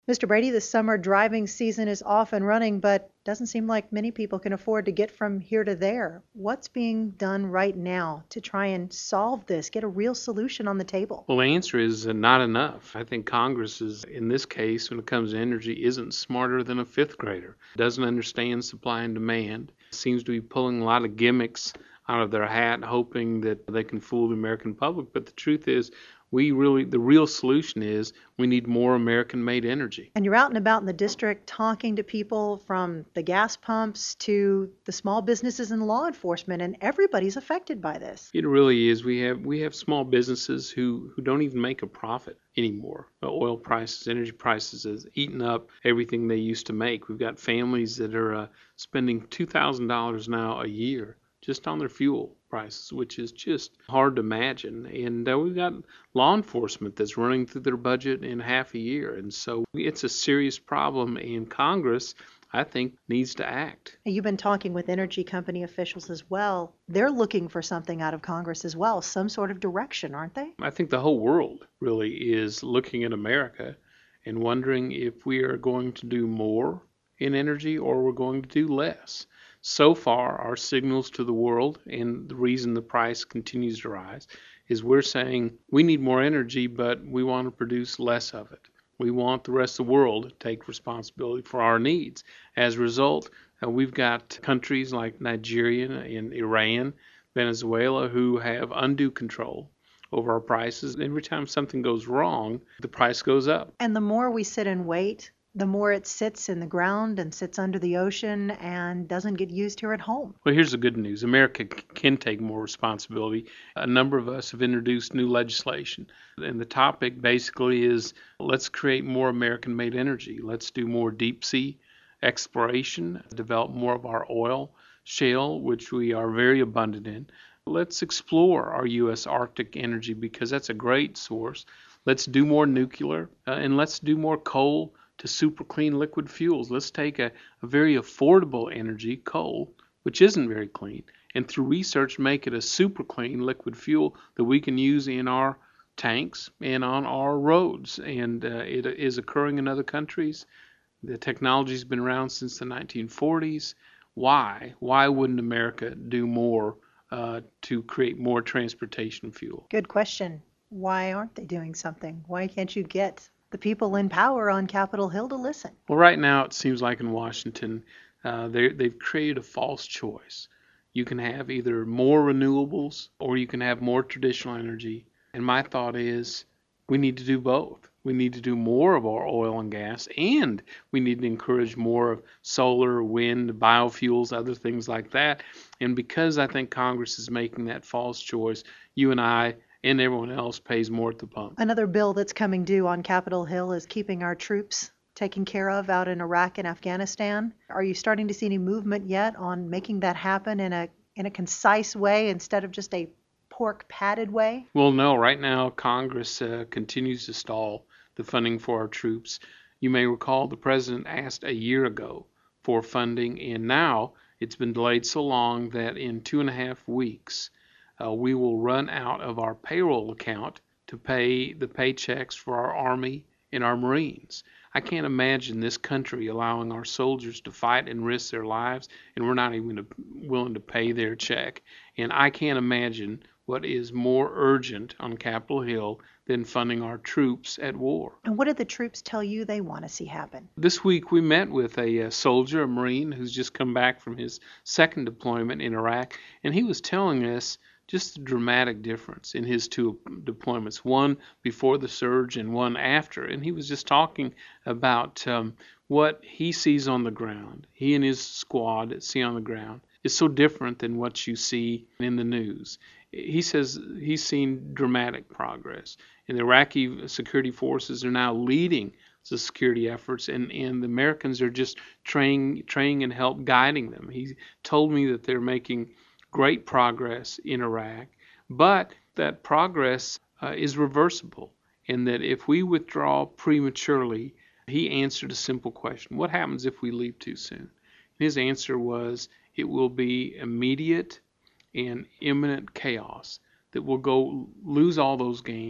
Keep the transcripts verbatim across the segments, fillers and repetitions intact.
Mister Brady, the summer driving season is off and running, but doesn't seem like many people can afford to get from here to there. What's being done right now to try and solve this, get a real solution on the table? Well, the answer is uh, not enough. I think Congress is, in this case, when it comes to energy, isn't smarter than a fifth grader. Doesn't understand supply and demand. Seems to be pulling a lot of gimmicks out of their hat, hoping that they can fool the American public. But the truth is, we really, the real solution is we need more American-made energy. And you're out and about in the district talking to people from the gas pumps to the small businesses and law enforcement, and everybody's affected by this. It really is. We have we have small businesses who, who don't even make a profit anymore. The oil prices, energy prices has eaten up everything they used to make. We've got families that are uh, spending two thousand dollars now a year just on their fuel prices, which is just hard to imagine. And uh, we've got law enforcement that's running through their budget in half a year. And so it's a serious problem, and Congress, I think, needs to act. You've been talking with energy company officials as well. They're looking for something out of Congress as well, some sort of direction, aren't they? I think the whole world really is looking at America and wondering if we are going to do more in energy or we're going to do less. So far, our signals to the world, and the reason the price continues to rise, is we're saying we need more energy, but we want to produce less of it. We want the rest of the world to take responsibility for our needs. As a result, uh, we've got countries like Nigeria and Iran, Venezuela, who have undue control over our prices. Every time something goes wrong, the price goes up. And the more we sit and wait, the more it sits in the ground and sits under the ocean and doesn't get used here at home. Well, here's the good news. America c- can take more responsibility. A number of us have introduced new legislation. And the topic basically is let's create more American-made energy. Let's do more deep sea exploration, develop more of our oil, shale, which we are very abundant in. Let's explore our U S Arctic energy because that's a great source. Let's do more nuclear, uh, and let's do more coal to super clean liquid fuels. Let's take a, a very affordable energy, coal, which isn't very clean, and through research make it a super clean liquid fuel that we can use in our tanks and on our roads. And uh, it is occurring in other countries. The technology's been around since the nineteen forties. Why? Why wouldn't America do more uh, to create more transportation fuel? Good question. Why aren't they doing something? Why can't you get the people in power on Capitol Hill to listen? Well, right now it seems like in Washington, uh, they've created a false choice. You can have either more renewables or you can have more traditional energy. And my thought is we need to do both. We need to do more of our oil and gas, and we need to encourage more of solar, wind, biofuels, other things like that. And because I think Congress is making that false choice, you and I and everyone else pays more at the pump. Another bill that's coming due on Capitol Hill is keeping our troops taken care of out in Iraq and Afghanistan. Are you starting to see any movement yet on making that happen in a in a concise way instead of just a pork padded way? Well, no, right now Congress uh, continues to stall the funding for our troops. You may recall the president asked a year ago for funding, and now it's been delayed so long that in two and a half weeks uh, we will run out of our payroll account to pay the paychecks for our Army and our Marines. I can't imagine this country allowing our soldiers to fight and risk their lives, and we're not even willing to pay their check. And I can't imagine what is more urgent on Capitol Hill than funding our troops at war. And what did the troops tell you they want to see happen? This week we met with a, a soldier, a Marine, who's just come back from his second deployment in Iraq, and he was telling us just a dramatic difference in his two deployments, one before the surge and one after. And he was just talking about um, what he sees on the ground, he and his squad see on the ground, is so different than what you see in the news. He says he's seen dramatic progress, and the Iraqi security forces are now leading the security efforts, and, and the Americans are just training, training and help guiding them. He told me that they're making great progress in Iraq, but that progress uh, is reversible, and that if we withdraw prematurely, he answered a simple question: what happens if we leave too soon? His answer was, it will be immediate and imminent chaos, that we'll go lose all those gains.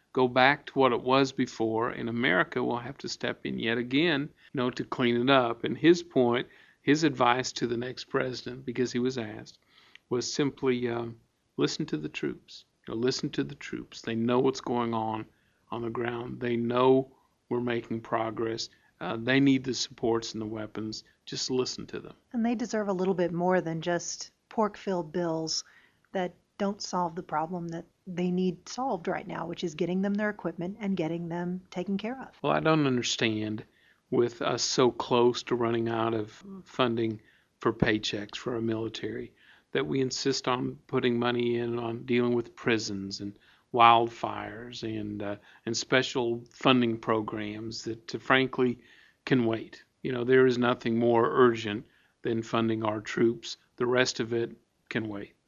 go back to what it was before, and America will have to step in yet again, you know, to clean it up. And his point, his advice to the next president, because he was asked, was simply um, listen to the troops. You know, listen to the troops. They know what's going on on the ground. They know we're making progress. Uh, they need the supports and the weapons. Just listen to them. And they deserve a little bit more than just pork-filled bills that don't solve the problem that they need solved right now, which is getting them their equipment and getting them taken care of. Well, I don't understand, with us so close to running out of funding for paychecks for our military, that we insist on putting money in on dealing with prisons and wildfires and uh, and special funding programs that uh, frankly can wait. You know, there is nothing more urgent than funding our troops. The rest of it can wait.